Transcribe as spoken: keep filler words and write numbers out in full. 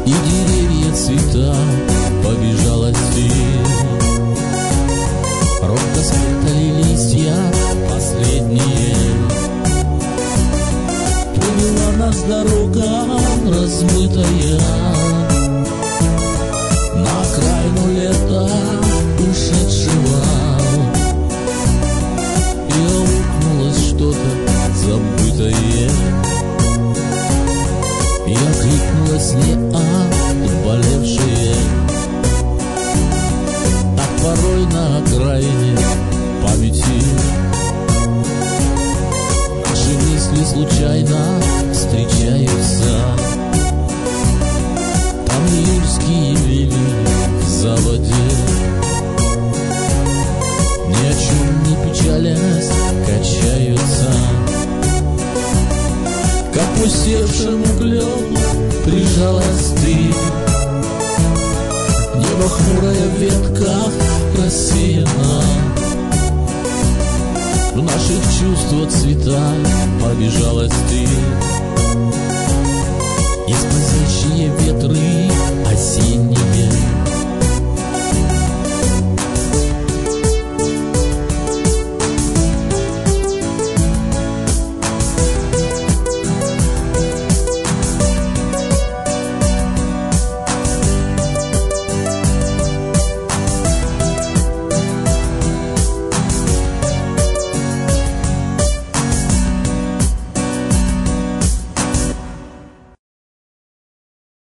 и деревья цвета побежала ты. Робко спрятали листья последние. Привела нас дорога размытая на окраину лета ушедшего. И аукнулось что-то забытое. И окликнулось не отболевшее. Так порой на окраине памяти наши мысли случайно встречаются. Там июльские вели в заводе, ни о чем не печалясь качаются. К опустевшему клену прижалась ты. Небо хмурая в ветках рассеяна. В наших чувствах цвета побежалась ты.